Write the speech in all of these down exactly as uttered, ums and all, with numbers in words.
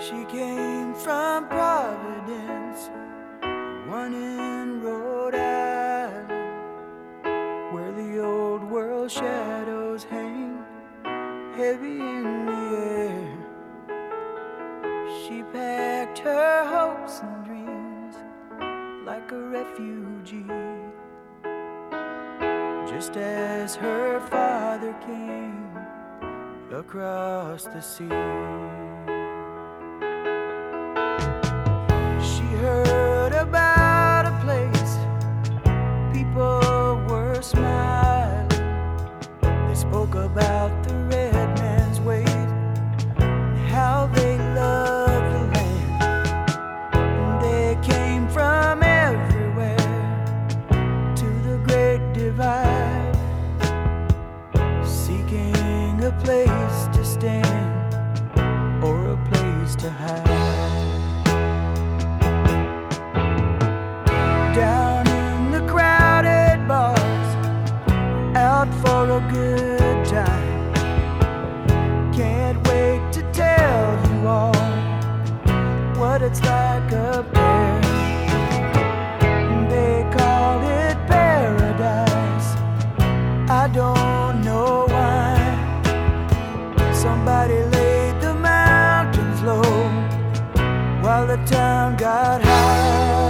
She came from Providence, one in Rhode Island, where the old world shadows hang heavy in the air. She packed her hopes and dreams like a refugee, just as her father came across the sea. Heard about a place people were smiling. They spoke about the red man's weight and how they loved the land. And they came from everywhere to the Great Divide, seeking a place to stand or a place to hide. Down in the crowded bars, out for a good time. Can't wait to tell you all what it's like up there. They call it paradise, I don't know why. Somebody laid the mountains low while the town got high.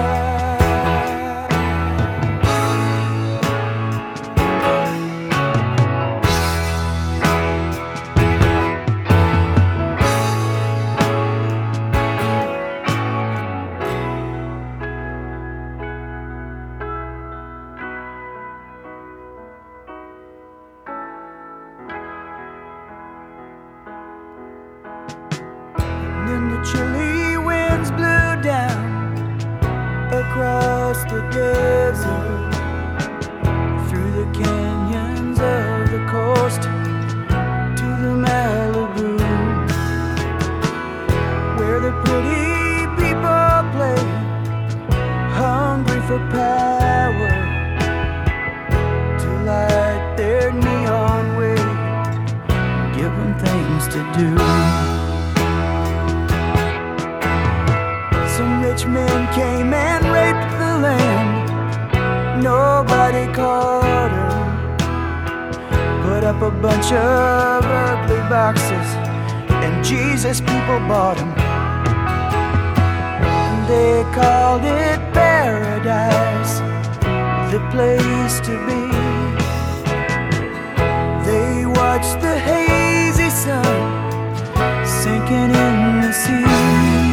Then the chilly winds blew down across the desert, through the canyons of the coast to the Malibu, where the pretty people play, hungry for power, to light their neon way, give them things to do. Some rich men came and raped the land. Nobody caught her. Put up a bunch of ugly boxes, and Jesus people bought them. They called it paradise, the place to be. They watched the hazy sun sinking in the sea.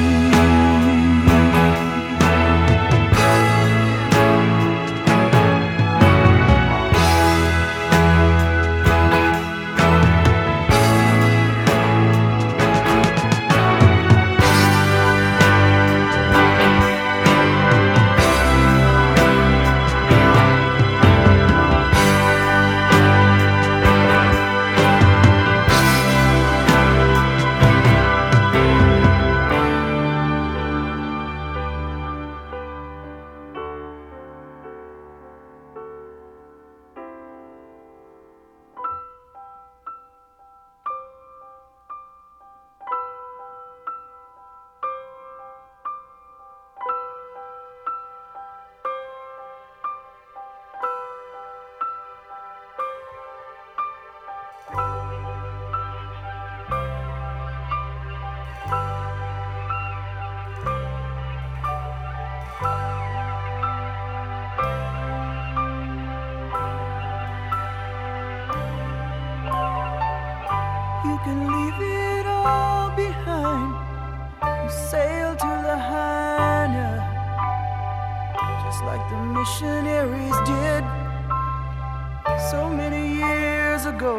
You can leave it all behind and sail to Lahaina, just like the missionaries did so many years ago.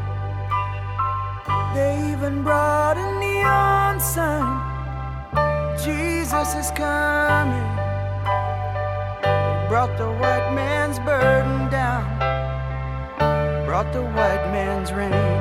They even brought a neon sign, Jesus is coming. They brought the white man's burden down, brought the white man's rain.